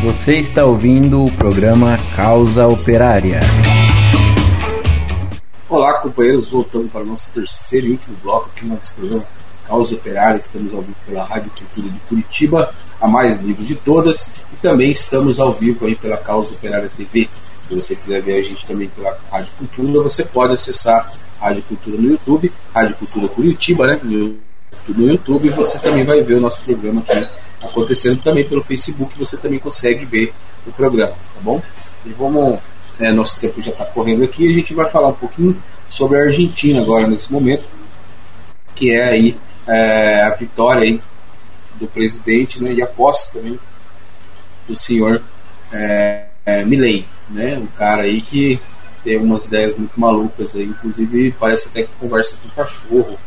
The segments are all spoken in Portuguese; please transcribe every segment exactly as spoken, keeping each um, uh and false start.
Você está ouvindo o programa Causa Operária. Olá, companheiros, voltamos para o nosso terceiro e último bloco aqui no nosso programa Causa Operária. Estamos ao vivo pela Rádio Cultura de Curitiba, a mais livre de todas, e também estamos ao vivo aí pela Causa Operária T V. Se você quiser ver a gente também pela Rádio Cultura, você pode acessar a Rádio Cultura no YouTube, Rádio Cultura Curitiba, né? No YouTube, você também vai ver o nosso programa aqui acontecendo também pelo Facebook, você também consegue ver o programa, tá bom? E vamos, é, nosso tempo já está correndo aqui, a gente vai falar um pouquinho sobre a Argentina agora nesse momento, que é aí é, a vitória aí do presidente, né, e a posse também do senhor é, é, Milei, né, um cara aí que tem umas ideias muito malucas aí, inclusive parece até que conversa com o cachorro,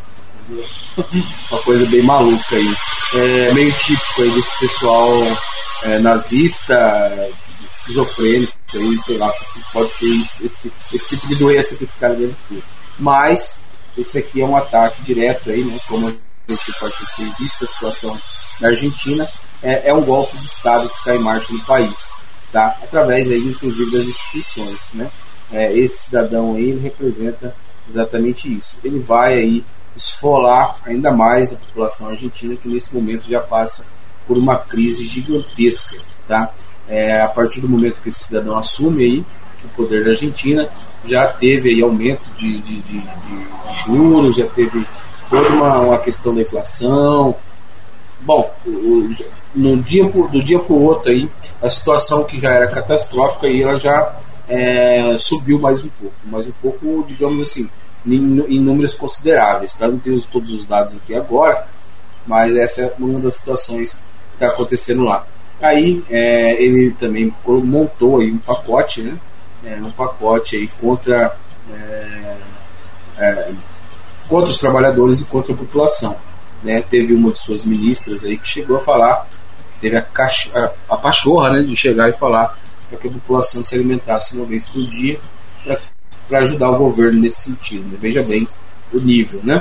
uma coisa bem maluca aí, é meio típico aí desse pessoal é, nazista, esquizofrênico aí, sei lá, pode ser isso, esse, esse tipo de doença que esse cara deve ter, mas esse aqui é um ataque direto aí, né, como a gente pode ter visto a situação na Argentina, é, é um golpe de Estado que está em marcha no país, tá? Através aí inclusive das instituições, né? É, esse cidadão aí, ele representa exatamente isso, ele vai aí esfolar ainda mais a população argentina, que nesse momento já passa por uma crise gigantesca, tá? É, a partir do momento que esse cidadão assume aí o poder da Argentina, já teve aí aumento de, de, de, de juros, já teve toda uma, uma questão da inflação. Bom, o, no dia, do dia para o outro aí, a situação que já era catastrófica aí, ela já é, subiu mais um pouco, mais um pouco, digamos assim, em números consideráveis, tá? Não tenho todos os dados aqui agora, mas essa é uma das situações que está acontecendo lá. Aí é, ele também montou aí um pacote, né? É, um pacote aí contra, é, é, contra os trabalhadores e contra a população, né? Teve uma de suas ministras aí que chegou a falar, teve a, cacho, a, a pachorra, né, de chegar e falar para que a população se alimentasse uma vez por dia, para ajudar o governo nesse sentido, né? Veja bem o nível, né?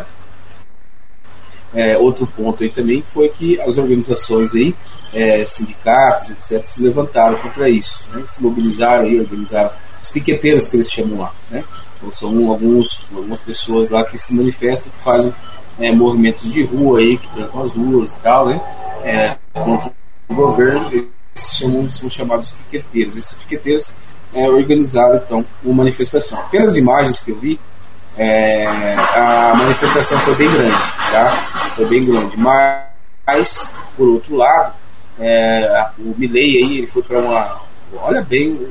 É, outro ponto aí também foi que as organizações aí, é, sindicatos, etcétera, se levantaram contra isso, né? Se mobilizaram aí, organizaram os piqueteiros que eles chamam lá, né? Então, são alguns, algumas pessoas lá que se manifestam, que fazem é, movimentos de rua aí, que trancam as ruas e tal, né? É, contra o governo, eles chamam, são chamados piqueteiros. Esses piqueteiros É, organizaram então uma manifestação. Pelas imagens que eu vi, é, a manifestação foi bem grande, tá? Foi bem grande, mas por outro lado, é, o Milei aí, ele foi para uma, olha bem o,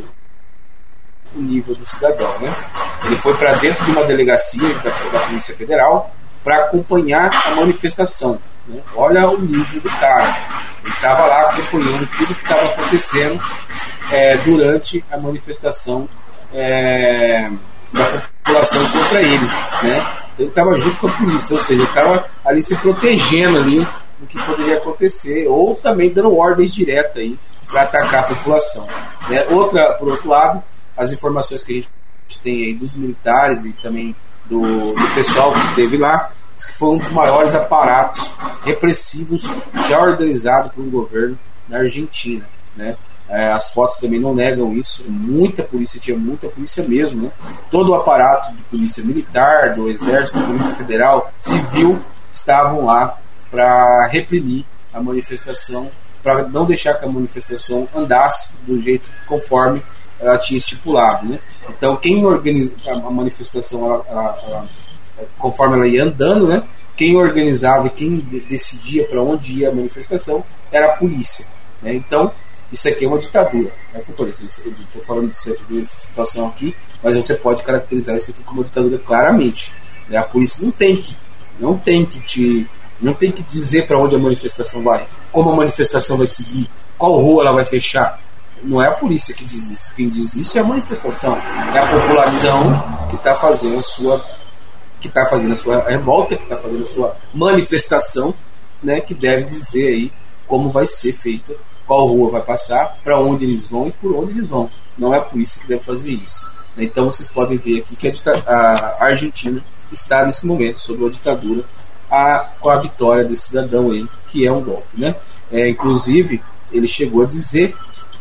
o nível do cidadão, né? Ele foi para dentro de uma delegacia da, da Polícia Federal para acompanhar a manifestação, né? Olha o nível do cara. Ele estava lá acompanhando tudo que estava acontecendo É, durante a manifestação é, da população contra ele, né? Ele estava junto com a polícia, ou seja, ele estava ali se protegendo ali do que poderia acontecer, ou também dando ordens diretas aí para atacar a população, né? Outra, por outro lado, as informações que a gente tem aí dos militares e também do, do pessoal que esteve lá, diz que foi um dos maiores aparatos repressivos já organizado por um governo na Argentina, né? É, as fotos também não negam isso, muita polícia, tinha muita polícia mesmo, né? Todo o aparato de polícia militar, do exército, da polícia federal, civil, estavam lá para reprimir a manifestação, para não deixar que a manifestação andasse do jeito conforme ela tinha estipulado, né? Então quem organiza a manifestação, ela, ela, ela, conforme ela ia andando, né? Quem organizava e quem decidia para onde ia a manifestação era a polícia, né? Então isso aqui é uma ditadura, né? Eu estou falando dessa situação aqui, mas você pode caracterizar isso aqui como uma ditadura claramente, né? A polícia não tem que, não tem que te, não tem que dizer para onde a manifestação vai, como a manifestação vai seguir, qual rua ela vai fechar. Não é a polícia que diz isso. Quem diz isso é a manifestação, é a população que está fazendo a sua, que está fazendo a sua revolta, que está fazendo a sua manifestação, né? Que deve dizer aí como vai ser feita, qual rua vai passar, para onde eles vão e por onde eles vão. Não é a polícia que deve fazer isso. Então vocês podem ver aqui que a, a Argentina está nesse momento sob uma ditadura, a, com a vitória desse cidadão aí, que é um golpe, né? É, inclusive, ele chegou a dizer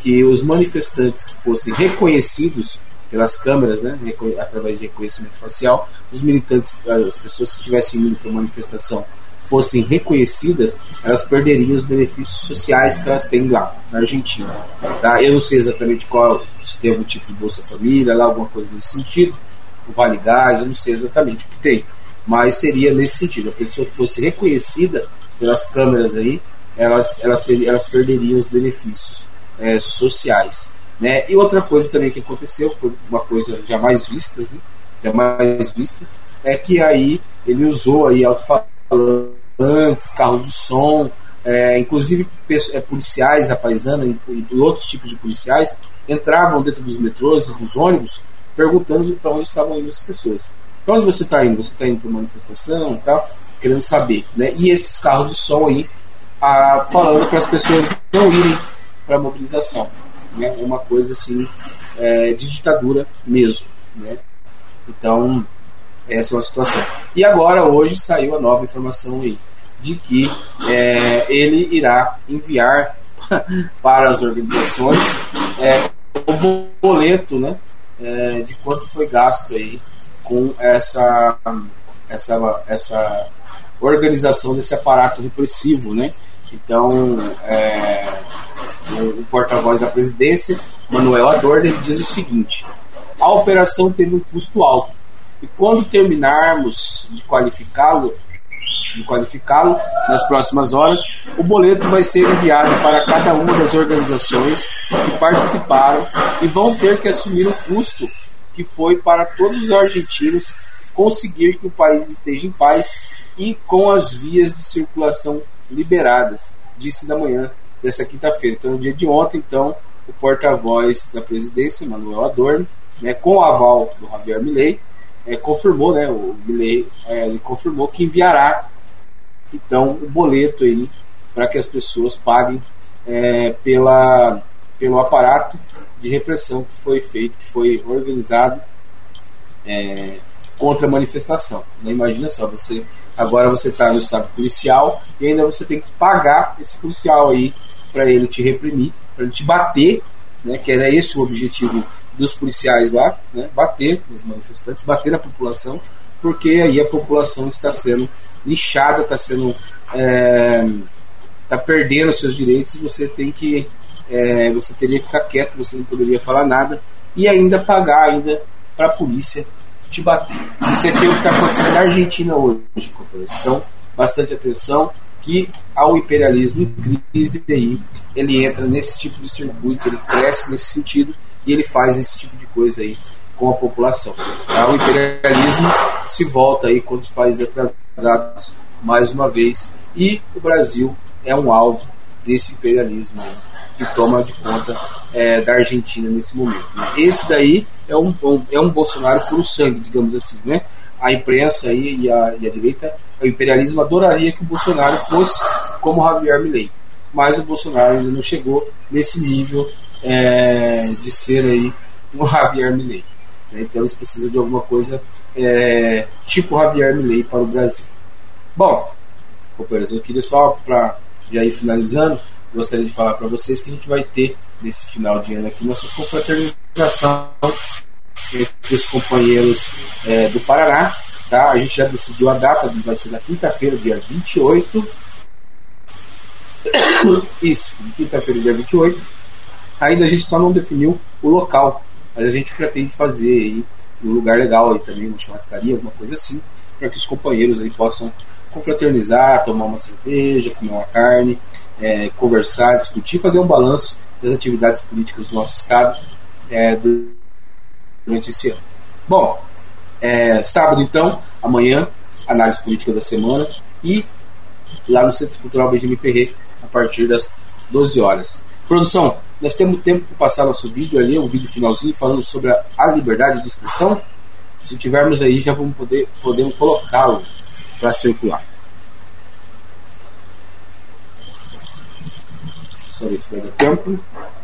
que os manifestantes que fossem reconhecidos pelas câmeras, né, através de reconhecimento facial, os militantes, as pessoas que estivessem indo para a manifestação fossem reconhecidas, elas perderiam os benefícios sociais que elas têm lá na Argentina. Tá? Eu não sei exatamente qual, se tem algum tipo de Bolsa Família, lá alguma coisa nesse sentido, o Vale Gás, eu não sei exatamente o que tem, mas seria nesse sentido. A pessoa que fosse reconhecida pelas câmeras aí, elas, elas, seriam, elas perderiam os benefícios é, sociais. Né? E outra coisa também que aconteceu, foi uma coisa jamais vista, né? jamais vista, é que aí ele usou aí alto-falantes, carros de som, é, inclusive é, policiais, a paisana e, e outros tipos de policiais entravam dentro dos metrôs e dos ônibus perguntando para onde estavam indo as pessoas. Para onde você está indo? Você está indo para uma manifestação e tal, querendo saber. Né? E esses carros de som aí a, falando para as pessoas não irem para a mobilização. Né? Uma coisa assim é, de ditadura mesmo. Né? Então, essa é uma situação. E agora, hoje, saiu a nova informação aí, de que é, ele irá enviar para as organizações é, o boleto, né, é, de quanto foi gasto aí com essa, essa, essa organização desse aparato repressivo. Né? Então, é, o, o porta-voz da presidência, Manuel Adorno, ele diz o seguinte: a operação teve um custo alto, e quando terminarmos de qualificá-lo, de qualificá-lo nas próximas horas, o boleto vai ser enviado para cada uma das organizações que participaram e vão ter que assumir o custo que foi para todos os argentinos conseguir que o país esteja em paz e com as vias de circulação liberadas, disse na manhã dessa quinta-feira. Então, no dia de ontem, então, o porta-voz da presidência, Manuel Adorno, né, com o aval do Javier Milei, é, confirmou, né, o Milei é, ele confirmou que enviará então o boleto aí para que as pessoas paguem é, pela, pelo aparato de repressão que foi feito, que foi organizado é, contra a manifestação. Né? Imagina só, você agora você está no estado policial e ainda você tem que pagar esse policial aí para ele te reprimir, para ele te bater, né, que era esse o objetivo dos policiais lá, né, bater nos manifestantes, bater na população, porque aí a população está sendo lixada, está sendo é, está perdendo seus direitos, e você tem que é, você teria que ficar quieto, você não poderia falar nada e ainda pagar ainda para a polícia te bater. Isso aqui é o que está acontecendo na Argentina hoje, companheiros. Então, bastante atenção, que ao imperialismo em crise aí, ele entra nesse tipo de circuito, ele cresce nesse sentido e ele faz esse tipo de coisa aí com a população. Tá? O imperialismo se volta aí contra os países atrasados mais uma vez, e o Brasil é um alvo desse imperialismo aí, que toma de conta é, da Argentina nesse momento. Né? Esse daí é um, um, é um Bolsonaro puro sangue, digamos assim. Né? A imprensa aí e, a, e a direita, o imperialismo adoraria que o Bolsonaro fosse como Javier Milei, mas o Bolsonaro ainda não chegou nesse nível é, de ser aí um Javier Milei. Né? Então eles precisam de alguma coisa é, tipo Javier Milei para o Brasil. Bom, companheiros, eu queria só, para já ir finalizando, gostaria de falar para vocês que a gente vai ter nesse final de ano aqui nossa confraternização entre os companheiros é, do Paraná. Tá? A gente já decidiu a data, vai ser na quinta-feira, dia vinte e oito. Isso, quinta-feira, dia vinte e oito. Ainda a gente só não definiu o local, mas a gente pretende fazer aí um lugar legal aí também, uma churrascaria, alguma coisa assim, para que os companheiros aí possam confraternizar, tomar uma cerveja, comer uma carne, é, conversar, discutir, fazer um balanço das atividades políticas do nosso estado é, durante esse ano. Bom, é, sábado então, amanhã, análise política da semana, e lá no Centro Cultural Benjamin Perret, a partir das doze horas. Produção, nós temos tempo para passar nosso vídeo ali, um vídeo finalzinho falando sobre a, a liberdade de expressão. Se tivermos aí, já vamos poder podemos colocá-lo para circular. Só ver se vai dar tempo.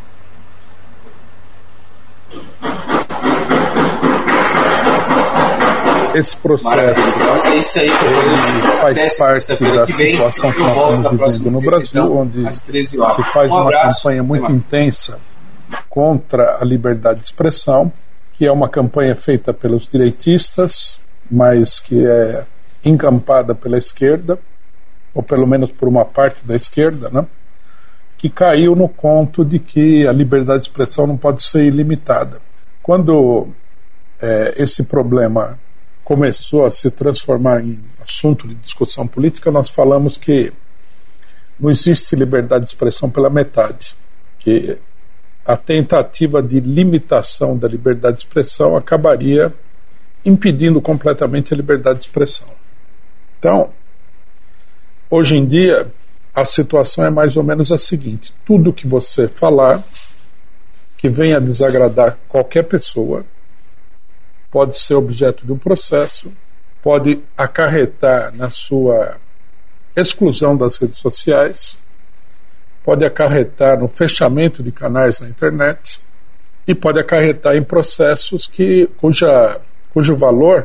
Esse processo então, é isso aí, faz parte da que vem, situação que nós estamos vivendo no Brasil, então, onde se faz um uma abraço, campanha muito intensa contra a liberdade de expressão, que é uma campanha feita pelos direitistas, mas que é encampada pela esquerda, ou pelo menos por uma parte da esquerda, né? Que caiu no conto de que a liberdade de expressão não pode ser ilimitada. Quando é, esse problema começou a se transformar em assunto de discussão política, nós falamos que não existe liberdade de expressão pela metade, que a tentativa de limitação da liberdade de expressão acabaria impedindo completamente a liberdade de expressão. Então, hoje em dia, a situação é mais ou menos a seguinte: tudo que você falar que venha a desagradar qualquer pessoa pode ser objeto de um processo, pode acarretar na sua exclusão das redes sociais, pode acarretar no fechamento de canais na internet e pode acarretar em processos que, cuja, cujo valor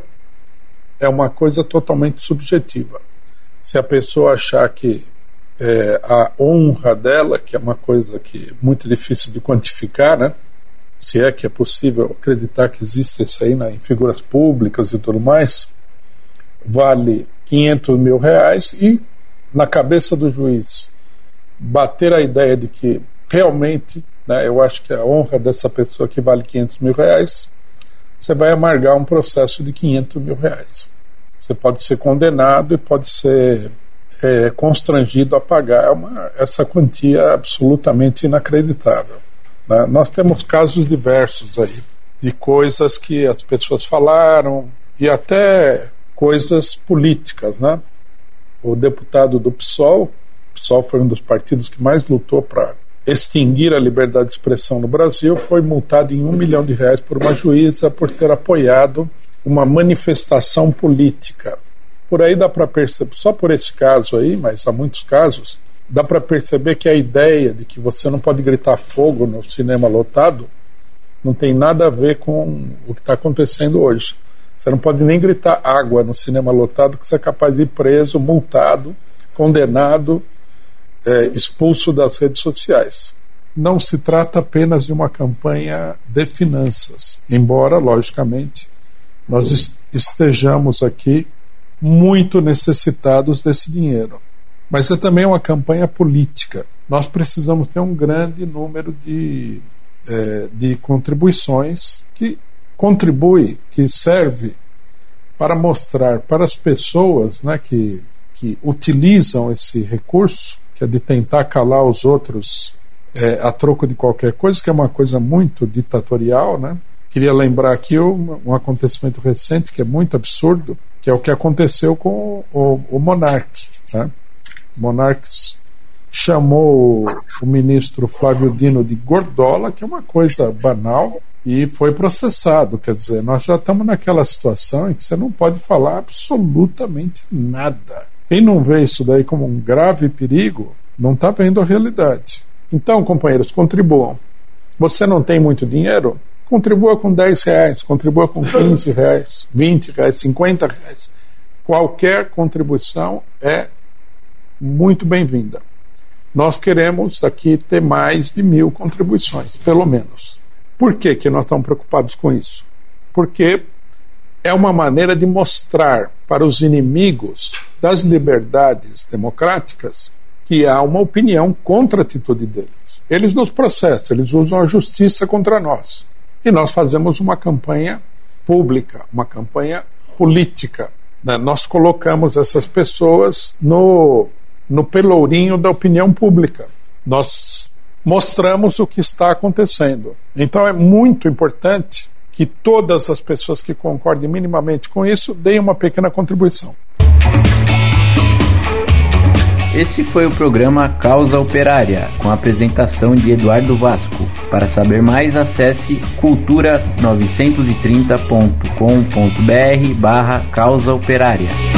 é uma coisa totalmente subjetiva. Se a pessoa achar que é, a honra dela, que é uma coisa que é muito difícil de quantificar, né? Se é que é possível acreditar que existe isso aí, né, em figuras públicas e tudo mais, vale quinhentos mil reais, e na cabeça do juiz bater a ideia de que realmente, né, eu acho que a honra dessa pessoa que vale quinhentos mil reais, você vai amargar um processo de quinhentos mil reais. Você pode ser condenado e pode ser é, constrangido a pagar uma, essa quantia absolutamente inacreditável. Né? Nós temos casos diversos aí, de coisas que as pessoas falaram e até coisas políticas, né? O deputado do PSOL, o PSOL foi um dos partidos que mais lutou para extinguir a liberdade de expressão no Brasil, foi multado em um milhão de reais por uma juíza por ter apoiado uma manifestação política. Por aí dá para perceber, só por esse caso aí, mas há muitos casos, dá para perceber que a ideia de que você não pode gritar fogo no cinema lotado não tem nada a ver com o que está acontecendo hoje. Você não pode nem gritar água no cinema lotado, que você é capaz de ir preso, multado, condenado, é, expulso das redes sociais. Não se trata apenas de uma campanha de finanças, embora, logicamente, nós estejamos aqui muito necessitados desse dinheiro. Mas é também uma campanha política. Nós precisamos ter um grande número de, é, de contribuições que contribui, que serve para mostrar para as pessoas, né, que, que utilizam esse recurso, que é de tentar calar os outros é, a troco de qualquer coisa, que é uma coisa muito ditatorial, né? Queria lembrar aqui um, um acontecimento recente que é muito absurdo, que é o que aconteceu com o, o Monark, né? O Monark chamou o ministro Flávio Dino de gordola, que é uma coisa banal, e foi processado. Quer dizer, nós já estamos naquela situação em que você não pode falar absolutamente nada. Quem não vê isso daí como um grave perigo, não está vendo a realidade. Então, companheiros, contribuam. Você não tem muito dinheiro? Contribua com dez reais, contribua com quinze reais, vinte reais, cinquenta reais. Qualquer contribuição é muito bem-vinda. Nós queremos aqui ter mais de mil contribuições, pelo menos. Por que que nós estamos preocupados com isso? Porque é uma maneira de mostrar para os inimigos das liberdades democráticas que há uma opinião contra a atitude deles. Eles nos processam, eles usam a justiça contra nós. E nós fazemos uma campanha pública, uma campanha política. Né? Nós colocamos essas pessoas no, no pelourinho da opinião pública. Nós mostramos o que está acontecendo. Então é muito importante que todas as pessoas que concordem minimamente com isso deem uma pequena contribuição. Esse foi o programa Causa Operária, com a apresentação de Eduardo Vasco. Para saber mais, acesse cultura novecentos e trinta ponto com ponto br barra Causa Operária.